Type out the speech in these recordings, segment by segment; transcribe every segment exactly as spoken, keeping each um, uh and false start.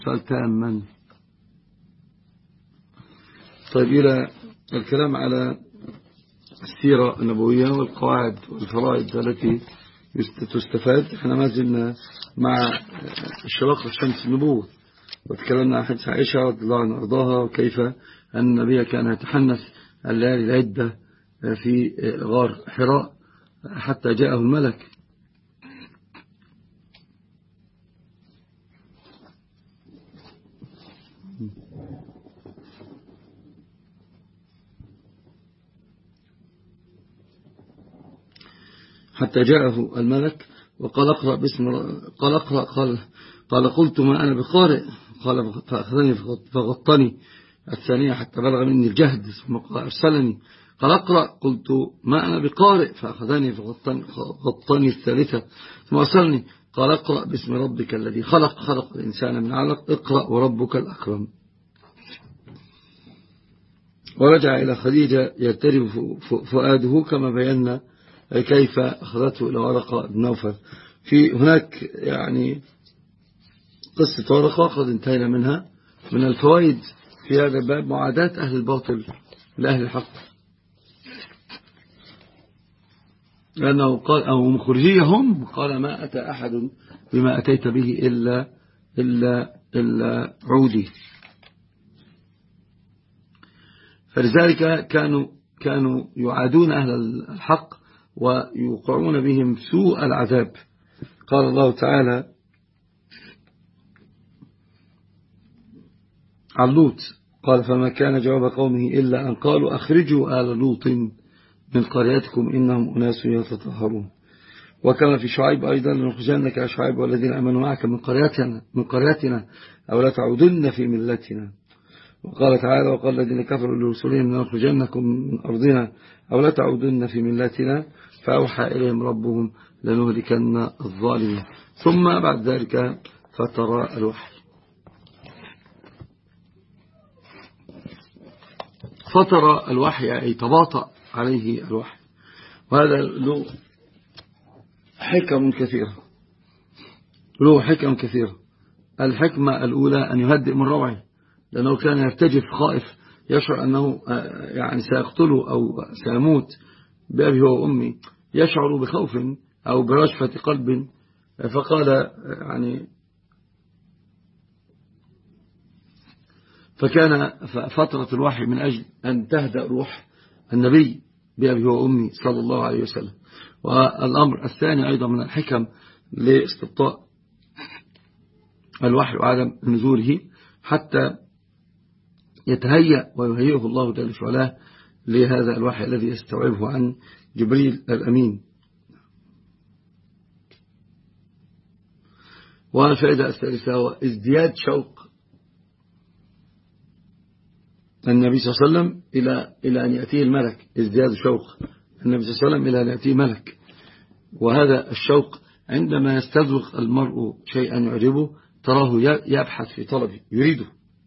سؤال تاما. طيب إلى الكلام على السيرة النبوية والقواعد والفرائض التي تستفاد. احنا ما زلنا مع الشراق الشمس النبوة، وتكلمنا عن حديث عائشة رضي الله عنها وارضاها، وكيف أن النبي كان يتحنث الليالي العدة في غار حراء حتى جاءه الملك. حتى جاءه الملك وقال اقرأ باسم قال اقرأ قال قال قلت ما أنا بقارئ، قال فأخذني فغطني الثانية حتى بلغ مني الجهد، ثم أرسلني قال اقرأ، قلت ما أنا بقارئ فأخذني فغطني الثالثة ثم أرسلني قال اقرأ باسم ربك الذي خلق خلق الإنسان من علق اقرأ وربك الأكرم. ورجع إلى خديجة يرترب فؤاده كما بينا كيف أخذته إلى ورقة بن نوفل. في هناك يعني قصة ورقة قد انتهينا منها. من الفوائد في هذا الباب معاداة أهل الباطل لأهل الحق، لأنه قال أو مخرجيهم قال ما أتى أحد بما أتيت به إلا, إلا, إلا عودي. فلذلك كانوا, كانوا يعادون أهل الحق ويوقعون بهم سوء العذاب. قال الله تعالى عن لوط قال فما كان جواب قومه إلا أن قالوا أخرجوا آل لوط من قريتكم إنهم أناس يتطهرون. وكما في شعيب أيضا لنخرجنك يا شعيب والذين أمنوا معك من قريتنا, من قريتنا أو لا تعودن في ملتنا. وقال تعالى وقال الذين كفروا لرسلهم لنخرجنكم من أرضنا أو لا تعودن في ملتنا فأوحى إليهم ربهم لنهلكن الظالمين. ثم بعد ذلك فترى الوحي. فترى الوحي أي تباطأ عليه الوحي، وهذا له حكم كثيرة له حكم كثيرة. الحكمة الأولى أن يهدئ من روعه، لأنه كان يرتجف خائف يشعر أنه يعني سيقتله أو سيموت بأبي وأمي، يشعر بخوف أو برجفة قلب. فقال يعني فكان فترة الوحي من أجل أن تهدأ روح النبي بأبي وأمي صلى الله عليه وسلم. والأمر الثاني أيضا من الحكم لاستبطاء الوحي وعدم نزوله حتى يتهيأ ويهيئه الله جل وعلا لهذا الوحي الذي يستوعبه عن جبريل الأمين. والفائدة الثالثة هو ازدياد شوق النبي صلى الله عليه وسلم إلى إلى أن يأتيه الملك، ازدياد شوق النبي صلى الله عليه وسلم إلى أن يأتيه ملك. وهذا الشوق عندما يستذوق المرء شيئا يعجبه تراه يبحث في طلبه يريده.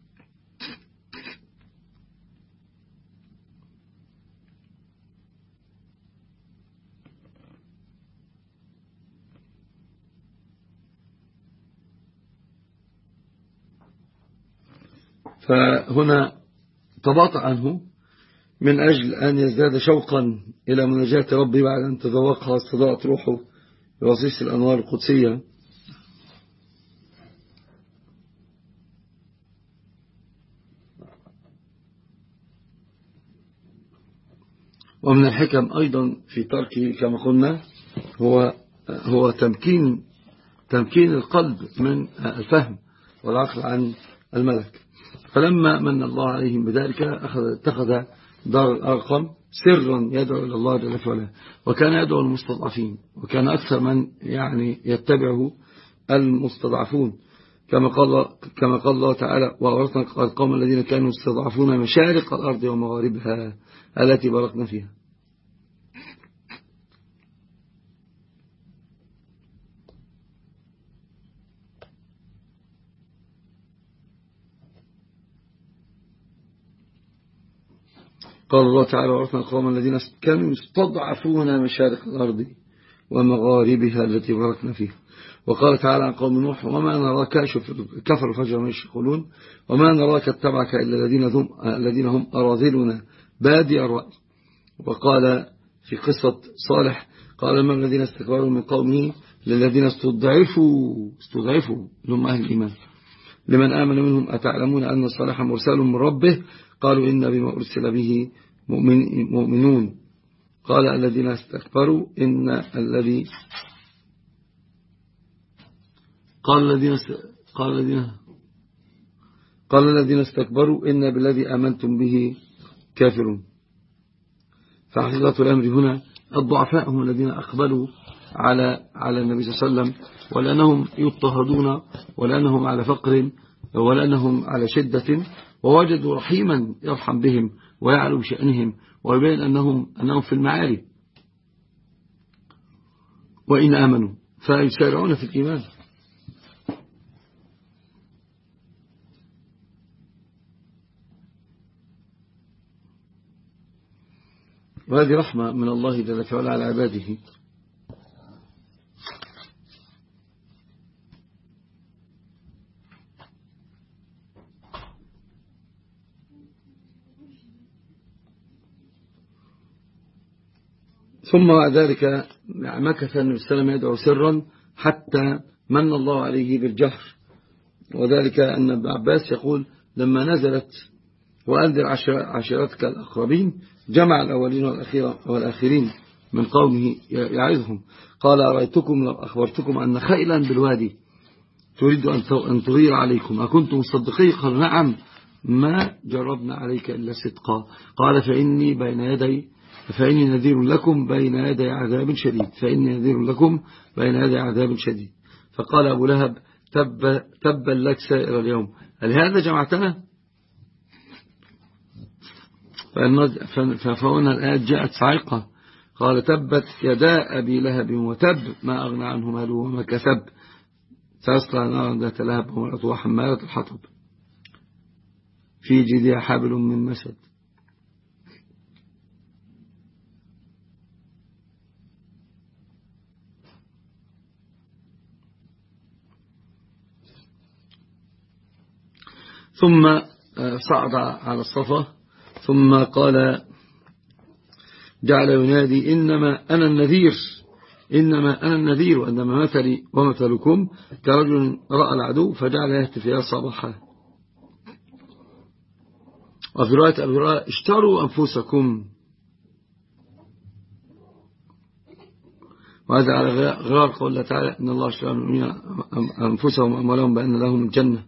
فهنا تباطأ عنه من أجل أن يزداد شوقا إلى مناجاة ربه بعد أن تذوقها واستضاءت روحه بوصيص الأنوار القدسية. ومن الحكم أيضا في تركه كما قلنا هو هو تمكين تمكين القلب من الفهم والعقل عن الملك. فلما من الله عليهم بذلك اتخذ دار الأرقم سرا يدعو إلى الله جل وعلا، وكان يدعو المستضعفين، وكان أكثر من يعني يتبعه المستضعفون كما قال كما قال الله تعالى وأورثنا القوم الذين كانوا يستضعفون مشارق الأرض ومغاربها التي باركنا فيها. قال الله تعالى وأورثنا القوم الذين كانوا يستضعفون مشارق الأرض ومغاربها التي باركنا فيها. وقال تعالى عن قوم نوح وما نراك كفروا فجرا يقولون وما نراك اتبعك إلا الذين هم, الذين هم أراذلنا بادي الرأي. وقال في قصة صالح قال ما الذين استكبروا من قومه للذين استضعفوا استضعفوا لهم أهل الإيمان لمن آمن منهم أتعلمون أن صالحا مرسل من ربه قالوا إن بما أرسل به مؤمنون قال الذين استكبروا إن الذي قال الذين قال الذين قال الذين استكبروا إن بالذي آمنتم به كافرون. فحقيقة الأمر هنا الضعفاء هم الذين أقبلوا على على النبي صلى الله عليه وسلم ولأنهم يضطهدون ولأنهم على فقر ولأنهم على شدة ووجدوا رحيما يرحم بهم ويعلو بشأنهم ويبين أنهم أنهم في المعالي وإن آمنوا فيسارعون في الإيمان. وهذه رحمة من الله جل وعلا على عباده. ثم بعد ذلك مكث النبي صلى الله عليه وسلم يدعو سرا حتى من الله عليه بالجهر. وذلك أن ابن عباس يقول لما نزلت وأنذر عشيرتك الأقربين جمع الأولين والآخرين من قومه يعظهم قال أرأيتكم لو أخبرتكم أن خيلا بالوادي تريد أن تغير عليكم أكنتم مصدقين قال نعم ما جربنا عليك إلا صدقا قال فإني بين يدي فإني نذير لكم بين يدي عذاب شديد فإني نذير لكم بين يدي عذاب شديد. فقال أبو لهب تب تبا لك سائر اليوم هل هذا جمعتنا؟ فهنا الآيات جاءت صاعقة قال تبت يدا أبي لهب وتب ما أغنى عنه ماله وما كسب سيصلى نارا ذات لهب وامرأته حمالة الحطب في جيدها حبل من مسد. ثم صعد على الصفا ثم قال جعل ينادي إنما أنا النذير إنما أنا النذير وإنما مثلي ومثلكم كرجل رأى العدو فجعل يهتف يا صباحا. وفي رواية أبي هريرة اشتروا أنفسكم وهذا على غرار قول الله تعالى إن الله اشترى المؤمنين أنفسهم وأموالهم بأن لهم الجنة.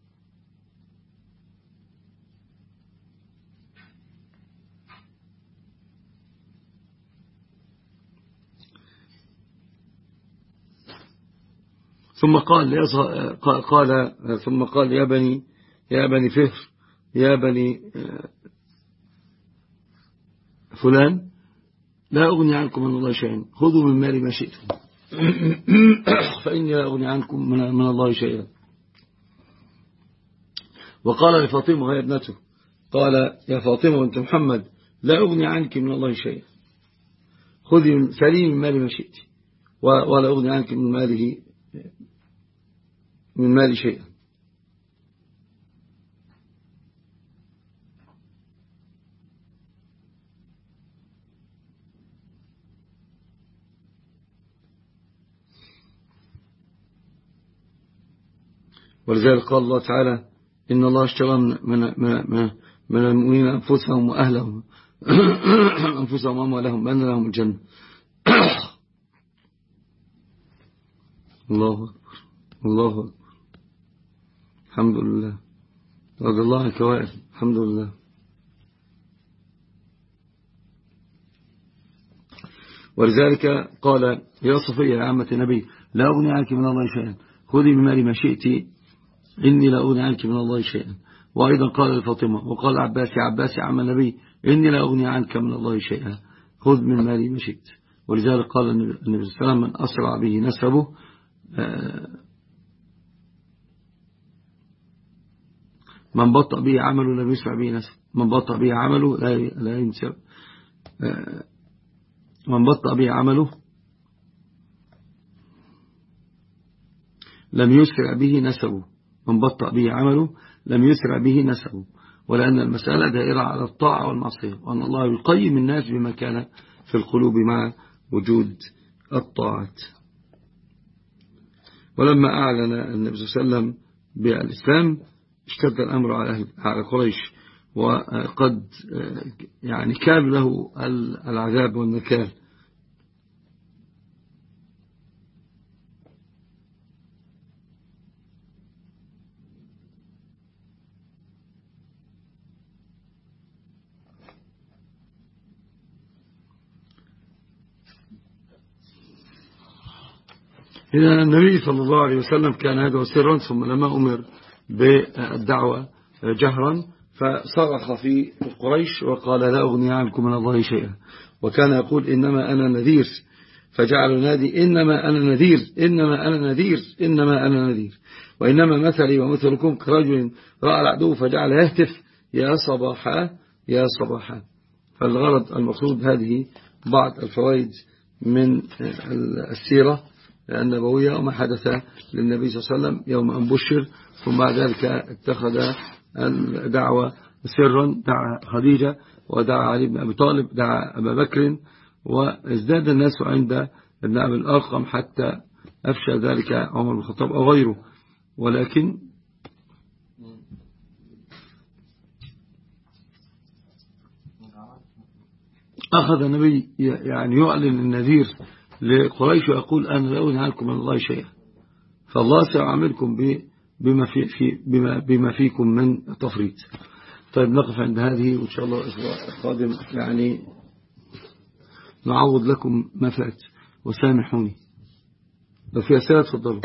ثم قال قال ثم قال يا بني يا بني فهر يا بني فلان لا أغني عنكم من الله شيئا خذوا من مالي ما شئتم فإني لا أغني عنكم من الله شيئا. وقال لفاطمة وهي ابنته قال يا فاطمة وانت محمد لا أغني عنك من الله شيئا خذي سليم من مالي ما شئت ولا أغني عنك من ماله من مالي شيئا. ولذلك قال الله تعالى إن الله اشترى من, من, من المؤمنين أنفسهم وأهلهم أنفسهم وأموالهم بأن لهم الجنة. الله أكبر الله أكبر الحمد لله رضي الله عن كوائر الحمد لله. ولذلك قال يا صفية يا عمة النبي لا أغني عنك من الله شيئا خذي من مالي ما شئت إني لا أغني عنك من الله شيئا. وأيضا قال لفاطمة وقال عباس يا عباس يا عم النبي إني لا أغني عنك من الله شيئا خذ من مالي ما شئت. ولذلك قال النبي صلى الله عليه وسلم من أسرع به نسبه من بطأ به عمله لم يسرع به نسبه من بطأ به عمله لا ينسب من بطأ به عمله لم يسرع به نسبه، من بطأ به عمله لم يسرع به نسبه، ولأن المسألة دائرة على الطاعة والمعصية، وأن الله يقيم الناس بما كان في القلوب مع وجود الطاعات. ولما أعلن النبي صلى الله عليه وسلم بالإسلام اشتد الأمر على أهل على قريش، وقد يعني كان له العذاب والنكال. إذا النبي صلى الله عليه وسلم كان هذا سرا، ثم لما أمر بالدعوة جهرا فصرخ في قريش وقال لا أغني عنكم من الله شيئا، وكان يقول إنما أنا نذير، فجعل ينادي إنما أنا نذير إنما أنا نذير إنما أنا نذير، وإنما مثلي ومثلكم كرجل رأى العدو فجعل يهتف يا صباحا يا صباحا. فالغرض المقصود هذه بعض الفوائد من السيرة النبوية وما حدث للنبي صلى الله عليه وسلم يوم أن بشر، ثم بعد ذلك اتخذ الدعوة سرا، دعا خديجة ودعا علي بن أبي طالب، دعا أبا بكر، وازداد الناس عند ابن أبي الأرقم حتى أفشى ذلك عمر بن الخطاب أو غيره. ولكن أخذ النبي يعني يعلن النذير لقريش ويقول أنا لا أغني عنكم من الله شيئا، فالله سيعاملكم بما, في في بما, بما فيكم من تفريط. طيب نقف عند هذه، وإن شاء الله الأسبوع القادم يعني نعوض لكم ما فات، وسامحوني لو في أسئلة تفضلوا.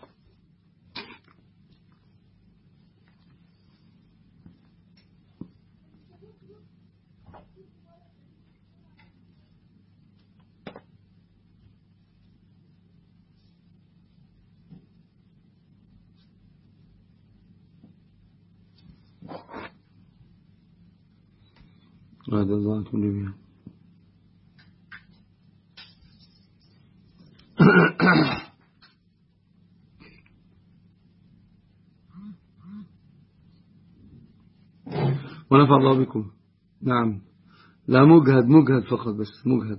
هذا الله عنكم جميعا. ونفع الله بكم. نعم، لا مجهد مجهد فقط، بس مجهد.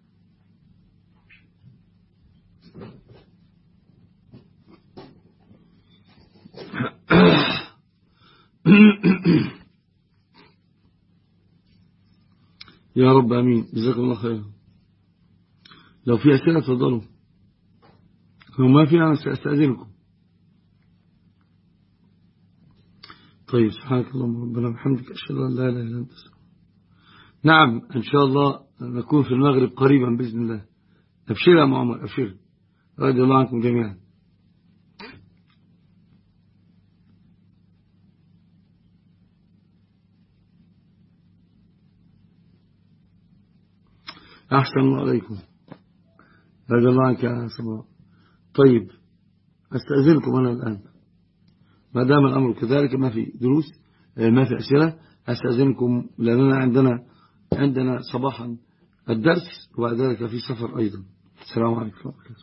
يا رب امين، جزاكم الله خير. لو في اسئله تفضلوا، لو ما في انا ساستاذنكم. طيب، سبحانك اللهم ربنا وبحمدك اشهد ان لا اله الا انت. نعم ان شاء الله نكون في المغرب قريبا باذن الله. ابشر يا معمر، ابشر، رضي الله عنكم جميعا. أحسن الله عليكم، رضي الله عنك يا صباح. طيب أستأذنكم أنا الآن، ما دام الأمر كذلك ما في دروس ما في أسئلة، أستأذنكم لأننا عندنا عندنا صباحا الدرس، وبعد ذلك في سفر أيضا. السلام عليكم.